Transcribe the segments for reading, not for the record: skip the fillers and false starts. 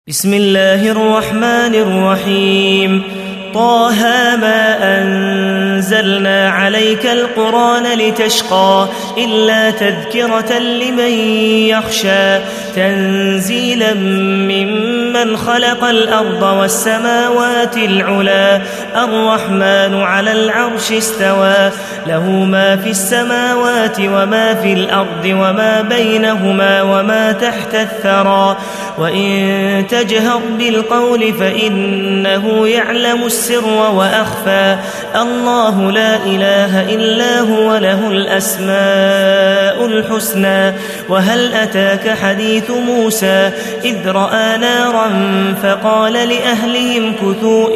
بسم الله الرحمن الرحيم. طه ما أنزلنا عليك القرآن لتشقى إلا تذكرة لمن يخشى تنزيلا ممن خلق الأرض والسماوات العلى الرحمن على العرش استوى له ما في السماوات وما في الأرض وما بينهما وما تحت الثرى وإن تجهر بالقول فإنه يعلم السر وأخفى الله لا إله إلا هو له الأسماء الحسنى. وهل أتاك حديث موسى إذ رأى نارا فقال لأهلهم كثوا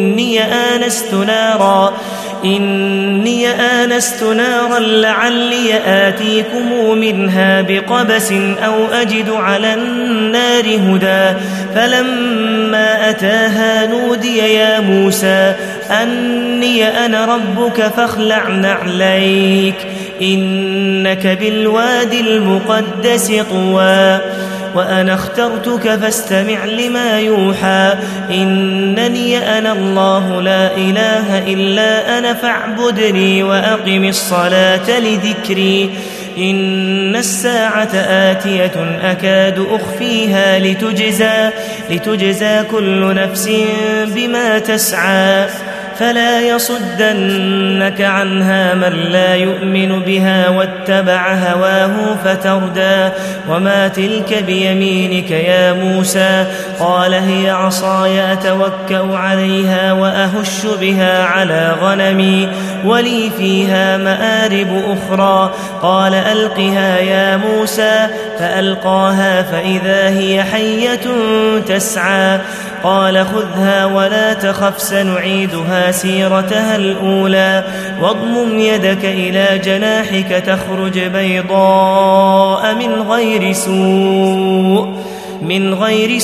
إني آنست نارا لعلي آتيكم منها بقبس أو أجد على النار هدى فلما أتاها نودي يا موسى أني أنا ربك فاخلع نعليك إنك بالوادي المقدس طوى وأنا اخترتك فاستمع لما يوحى إنني أنا الله لا إله إلا أنا فاعبدني وأقم الصلاة لذكري إن الساعة آتية أكاد أخفيها لتجزى كل نفس بما تسعى فلا يصدنك عنها من لا يؤمن بها واتبع هواه فتردى. وما تلك بيمينك يا موسى قال هي عصاي أتوكأ عليها وأهش بها على غنمي ولي فيها مآرب أخرى قال ألقها يا موسى فألقاها فإذا هي حية تسعى قال خذها ولا تخف سنعيدها سيرتها الأولى واضمم يدك إلى جناحك تخرج بيضاء من غير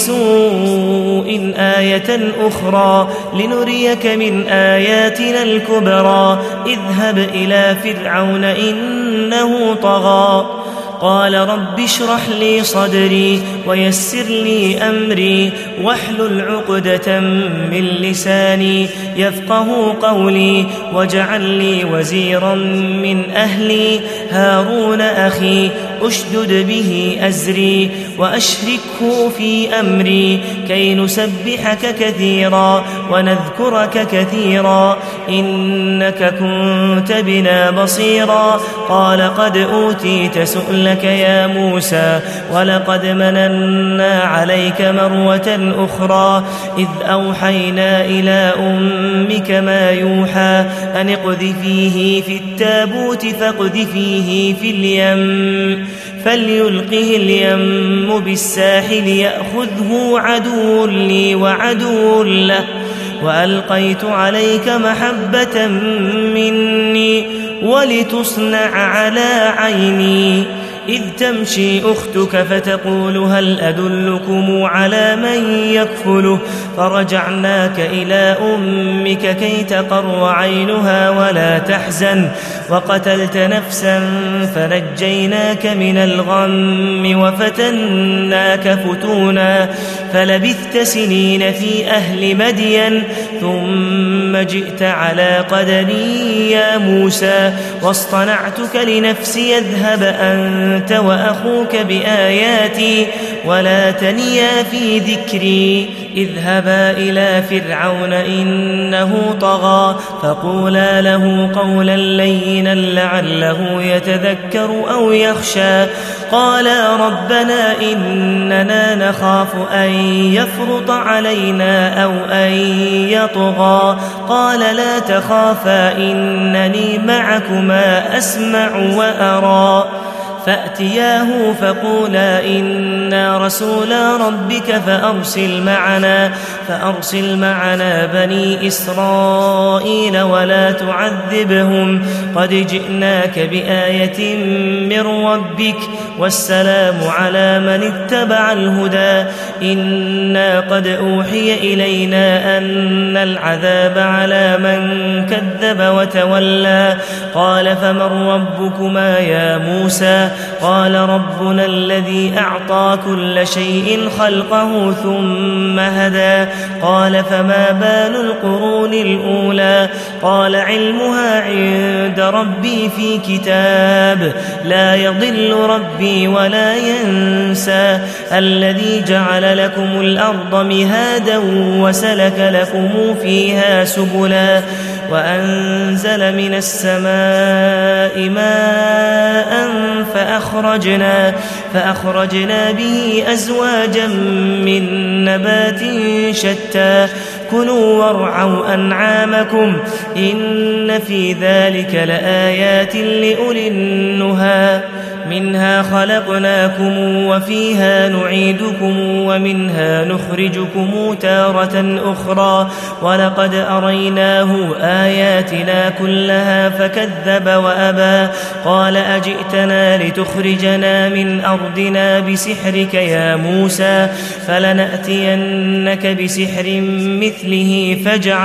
سوء آية أخرى لنريك من آياتنا الكبرى اذهب إلى فرعون إنه طغى قال رب اشرح لي صدري ويسر لي أمري واحلل عقدة من لساني يفقه قولي واجعل لي وزيرا من أهلي هارون أخي أشدد به أزري وأشركه في أمري كي نسبحك كثيرا ونذكرك كثيرا إنك كنت بنا بصيرا قال قد أوتيت سؤلك يا موسى ولقد مننا عليك مرة أخرى إذ أوحينا إلى أمك ما يوحى أن اقذفيه في التابوت فاقذفيه في اليم فليلقه اليم بالساحل يأخذه عدو لي وعدو له وألقيت عليك محبة مني ولتصنع على عيني إذ تمشي أختك فتقول هل أدلكم على من يكفله فرجعناك إلى أمك كي تقر عينها ولا تحزن وقتلت نفسا فنجيناك من الغم وفتناك فتونا فلبثت سنين في أهل مدين ثم جئت على قدري يا موسى واصطنعتك لنفسي اذهب أنت وأخوك بآياتي ولا تنيا في ذكري اذهبا إلى فرعون إنه طغى فقولا له قولا لينا لعله يتذكر أو يخشى قالا ربنا إننا نخاف أن يفرط علينا أو أن يطغى قال لا تخافا إنني معكما أسمع وأرى فأتياه فقولا إنا رسولا ربك فأرسل معنا بني إسرائيل ولا تعذبهم قد جئناك بآية من ربك والسلام على من اتبع الهدى إنا قد أوحي إلينا أن العذاب على من كذب وتولى قال فمن ربكما يا موسى قال ربنا الذي أعطى كل شيء خلقه ثم هدى قال فما بال القرون الأولى قال علمها عند ربي في كتاب لا يضل ربي ولا ينسى الذي جعل لكم الأرض مهادا وسلك لكم فيها سبلا وأنزل من السماء ماء فأخرجنا به أزواجا من نبات شتى كلوا وارعوا أنعامكم إن في ذلك لآيات لأولي النهى منها خلقناكم وفيها نعيدكم ومنها نخرجكم تارة أخرى ولقد أريناه آياتنا كلها فكذب وأبى قال أجئتنا لتخرجنا من أرضنا بسحرك يا موسى فلنأتينك بسحر مثله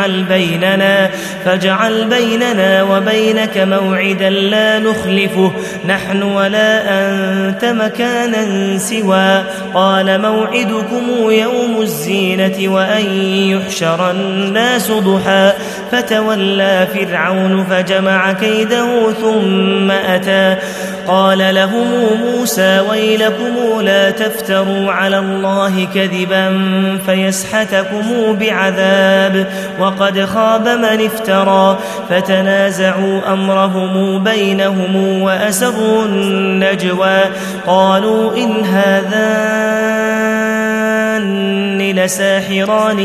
فاجعل بيننا وبينك موعدا لا نخلفه نحن ولا أنت مكانا سوى قال موعدكم يوم الزينة وأن يحشر الناس ضحى فتولى فرعون فجمع كيده ثم أتى قال لهم موسى ويلكم لا تفتروا على الله كذبا فيسحتكم بعذاب وقد خاب من افترى فتنازعوا أمرهم بينهم وأسروا النجوى قالوا إن هذان لساحران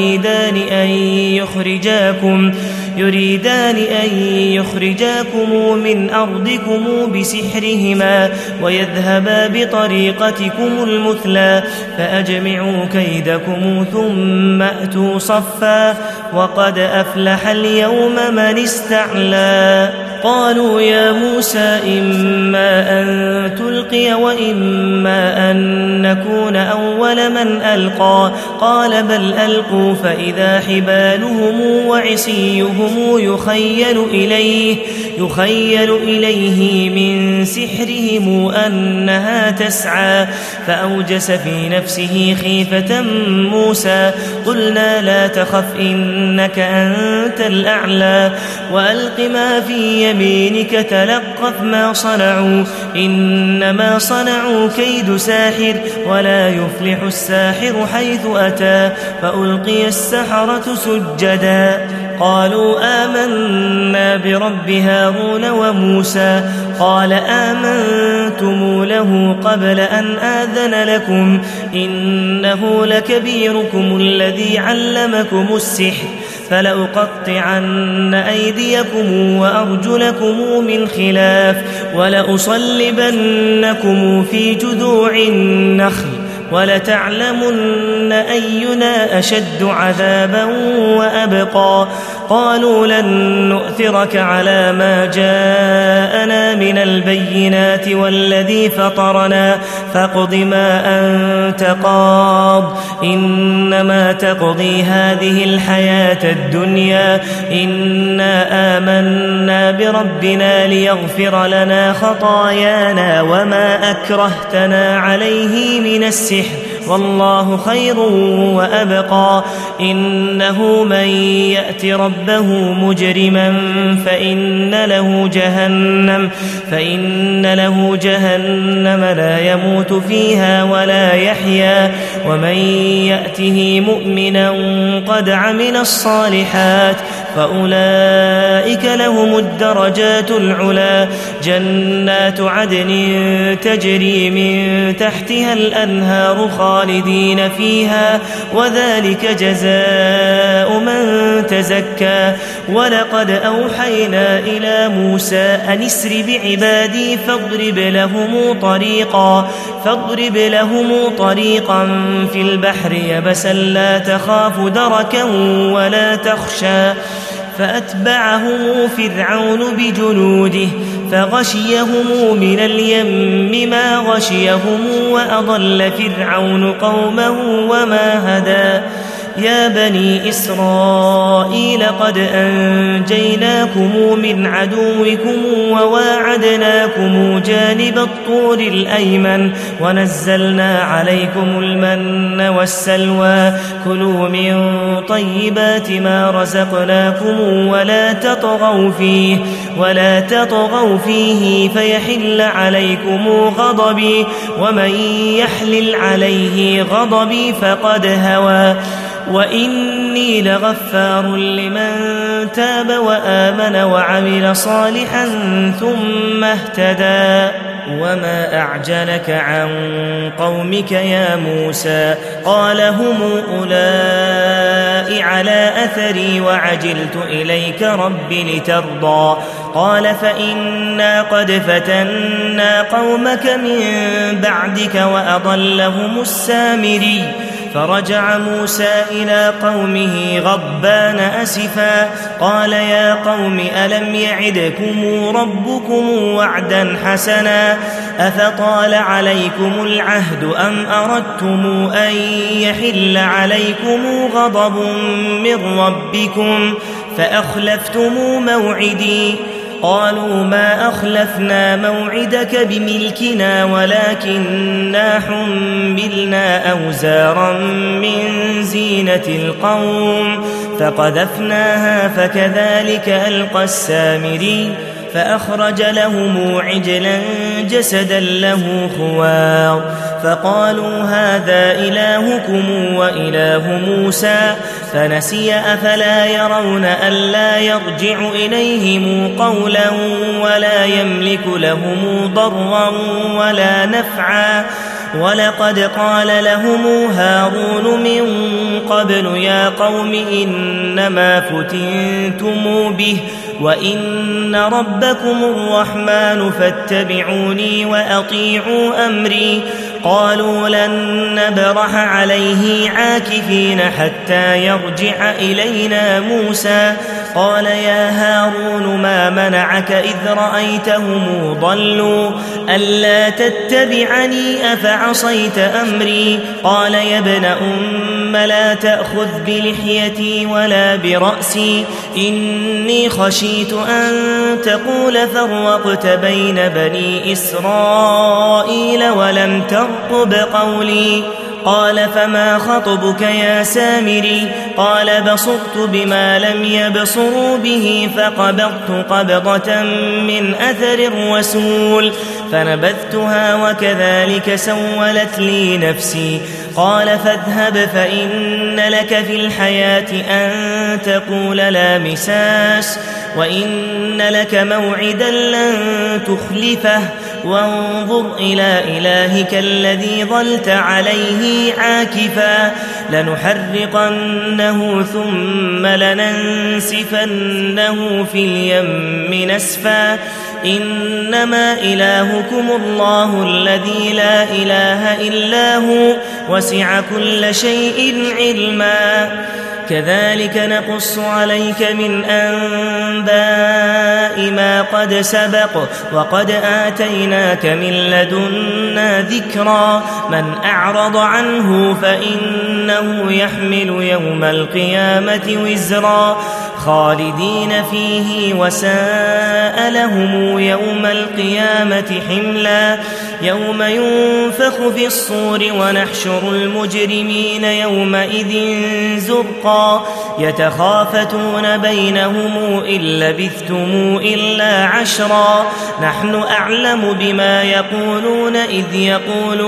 يريدان أن يخرجاكم من أرضكم بسحرهما ويذهبا بطريقتكم المثلى فأجمعوا كيدكم ثم أتوا صفا وقد أفلح اليوم من استعلى قالوا يا موسى إما أن تلقي وإما أن نكون أول من ألقى قال بل ألقوا فإذا حبالهم وعصيهم يخيل إليه من سحرهم أنها تسعى فأوجس في نفسه خيفة موسى قلنا لا تخف إنك أنت الأعلى وألق ما في يمينك تلقف ما صنعوا إنما صنعوا كيد ساحر ولا يفلح الساحر حيث أتى فألقي السحرة سجدا قالوا آمنا برب هارون وموسى قال آمنتم له قبل أن آذن لكم إنه لكبيركم الذي علمكم السحر فلأقطعن أيديكم وأرجلكم من خلاف ولأصلبنكم في جذوع النخل ولتعلمن أينا أشد عذابا وأبقى قالوا لن نؤثرك على ما جاءنا من البينات والذي فطرنا فاقض ما أنت قاض إنما تقضي هذه الحياة الدنيا إنا آمنا بربنا ليغفر لنا خطايانا وما أكرهتنا عليه من السحر والله خير وأبقى إنه من يأت ربه مجرما فإن له جهنم لا يموت فيها ولا يحيا ومن يأته مؤمنا قد عمل الصالحات فأولئك لهم الدرجات العلا جنات عدن تجري من تحتها الأنهار خالدين فيها وذلك جزاء من تزكى ولقد أوحينا إلى موسى أن اسر بعبادي فاضرب لهم طريقا في البحر يبسا لا تخاف دركا ولا تخشى فأتبعهم فرعون بجنوده فغشيهم من اليم ما غشيهم وأضل فرعون قومه وما هدى يا بني إسرائيل قد أنجيناكم من عدوكم وواعدناكم جانب الطور الأيمن ونزلنا عليكم المن والسلوى كلوا من طيبات ما رزقناكم ولا تطغوا فيه فيحل عليكم غضبي ومن يحلل عليه غضبي فقد هوى وإني لغفار لمن تاب وآمن وعمل صالحا ثم اهتدى وما أعجلك عن قومك يا موسى قال هم أولئك على أثري وعجلت إليك رب لترضى قال فإنا قد فتنا قومك من بعدك وأضلهم السامري فرجع موسى إلى قومه غضبان أسفا قال يا قوم ألم يعدكم ربكم وعدا حسنا أفطال عليكم العهد أم أردتم أن يحل عليكم غضب من ربكم فأخلفتم موعدي قالوا ما أخلفنا موعدك بملكنا ولكننا حملنا أوزارا من زينة القوم فقذفناها فكذلك ألقى السامري فأخرج لهم عجلا جسدا له خوار فقالوا هذا إلهكم وإله موسى فنسي أفلا يرون ألا يرجع إليهم قولا ولا يملك لهم ضرا ولا نفعا ولقد قال لهم هارون من قبل يا قوم إنما فتنتم به وإن ربكم الرحمن فاتبعوني وأطيعوا أمري قالوا لن نبرح عليه عاكفين حتى يرجع إلينا موسى قال يا هارون ما منعك إذ رأيتهم ضلوا ألا تتبعني أفعصيت أمري قال يا ابن أم لا تأخذ بلحيتي ولا برأسي إني خشيت أن تقول فرقت بين بني إسرائيل ولم ترقب قولي قال فما خطبك يا سامري قال بصرت بما لم يبصروا به فقبضت قبضة من أثر الرسول فنبذتها وكذلك سولت لي نفسي قال فاذهب فإن لك في الحياة أن تقول لا مساس وإن لك موعدا لن تخلفه وانظر إلى إلهك الذي ظلت عليه عاكفا لنحرقنه ثم لننسفنه في اليم نسفا إنما إلهكم الله الذي لا إله إلا هو وسع كل شيء علما كذلك نقص عليك من أنباء ما قد سبق وقد آتيناك من لدنا ذكرا من أعرض عنه فإنه يحمل يوم القيامة وزرا خالدين فيه وساء لهم يوم القيامة حملا يوم ينفخ في الصور ونحشر المجرمين يومئذ زرقا يتخافتون بينهم إن لبثتم إلا عشرا نحن أعلم بما يقولون إذ يقول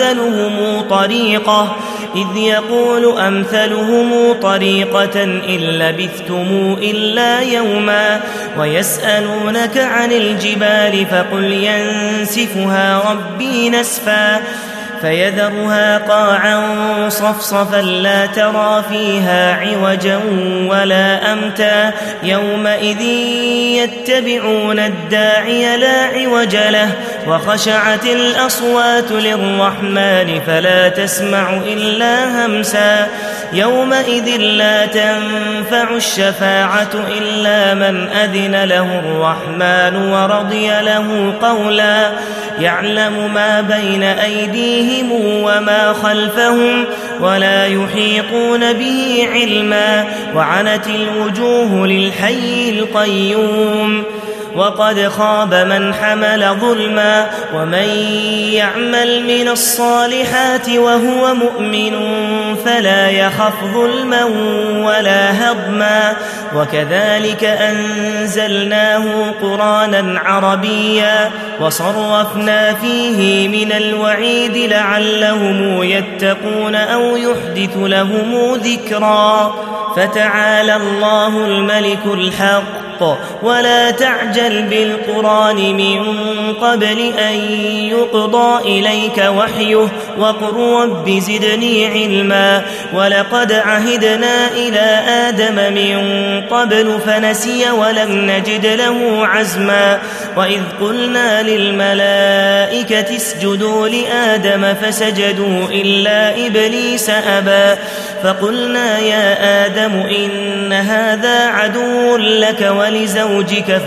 أمثلهم طريقة إن لبثتم إلا يوما ويسألونك عن الجبال فقل ينسفها ربي نسفا فيذرها قاعا صفصفا لا ترى فيها عوجا ولا أمتا يومئذ يتبعون الداعي لا عوج له وخشعت الأصوات للرحمن فلا تسمع إلا همسا يومئذ لا تنفع الشفاعة إلا من أذن له الرحمن ورضي له قولا يعلم ما بين أيديهم وما خلفهم ولا يحيطون به علما وعنت الوجوه للحي القيوم وقد خاب من حمل ظلما ومن يعمل من الصالحات وهو مؤمن فلا يخف ظلما ولا هضما وكذلك أنزلناه قرآنا عربيا وصرفنا فيه من الوعيد لعلهم يتقون أو يحدث لهم ذكرا فتعالى الله الملك الحق ولا تعجل بالقرآن من قبل أن يقضى إليك وحيه وقل رب زدني علما ولقد عهدنا إلى آدم من قبل فنسي ولم نجد له عزما وإذ قلنا للملائكة اسجدوا لآدم فسجدوا إلا إبليس أبى فقلنا يا آدم إن هذا عدو لك ولزوجك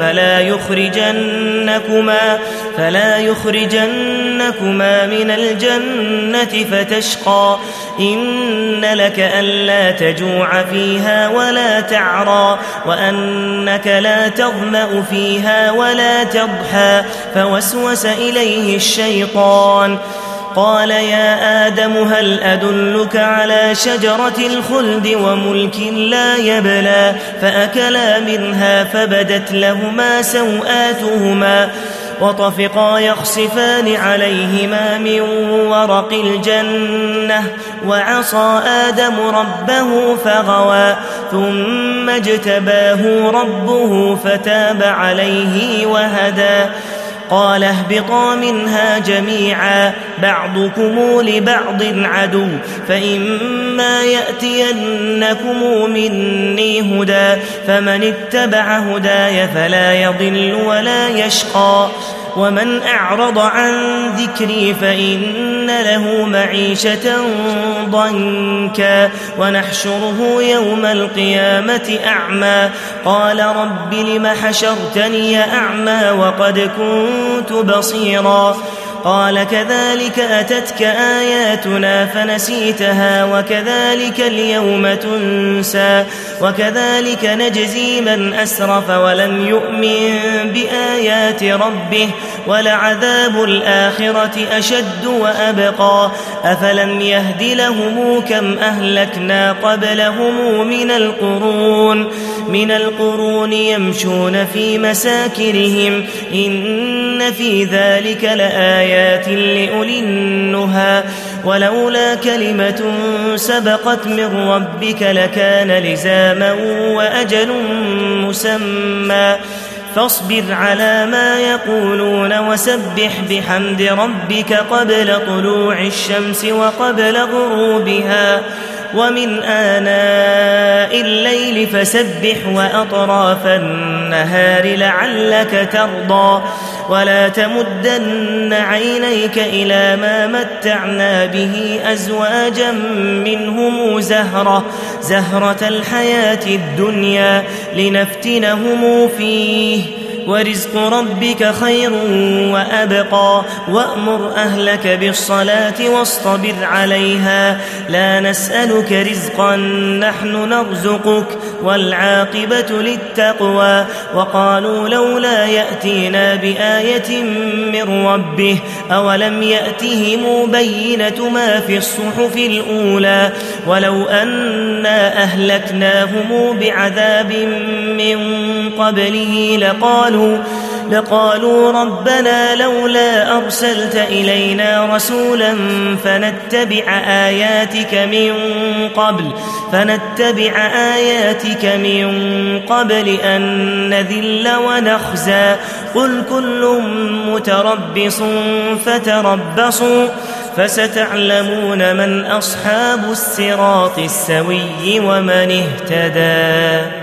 فلا يخرجنكما من الجنة فتشقى إن لك ألا تجوع فيها ولا تعرى وأنك لا تظمأ فيها ولا تضحى فوسوس إليه الشيطان قال يا آدم هل أدلك على شجرة الخلد وملك لا يبلى فأكلا منها فبدت لهما سوآتهما وطفقا يخصفان عليهما من ورق الجنة وعصى آدم ربه فغوى ثم اجتباه ربه فتاب عليه وهدى قال اهبطا منها جميعا بعضكم لبعض عدو فإما يأتينكم مني هدى فمن اتبع هداي فلا يضل ولا يشقى ومن أعرض عن ذكري فإن له معيشة ضنكا ونحشره يوم القيامة أعمى قال رب لم حشرتني أعمى وقد كنت بصيرا قال كذلك أتتك آياتنا فنسيتها وكذلك اليوم تنسى وكذلك نجزي من أسرف ولم يؤمن بآيات ربه ولعذاب الآخرة أشد وأبقى أفلم يهد لهم كم أهلكنا قبلهم من القرون يمشون في مساكنهم إن في ذلك لآيات لأولي النهى ولولا كلمة سبقت من ربك لكان لزاما وأجل مسمى فاصبر على ما يقولون وسبح بحمد ربك قبل طلوع الشمس وقبل غروبها ومن آناء الليل فسبح وأطراف النهار لعلك ترضى ولا تمدن عينيك إلى ما متعنا به أزواجا منهم زهرة الحياة الدنيا لنفتنهم فيه ورزق ربك خير وأبقى وأمر أهلك بالصلاة واصطبر عليها لا نسألك رزقا نحن نرزقك والعاقبة للتقوى وقالوا لولا يأتينا بآية من ربه أولم يأتهم بينة ما في الصحف الأولى ولو أنا أهلكناهم بعذاب من قبله لقالوا ربنا لولا أرسلت إلينا رسولا فنتبع آياتك من قبل أن نذل ونخزى قل كل متربص فتربصوا فستعلمون من أصحاب الصراط السوي ومن اهتدى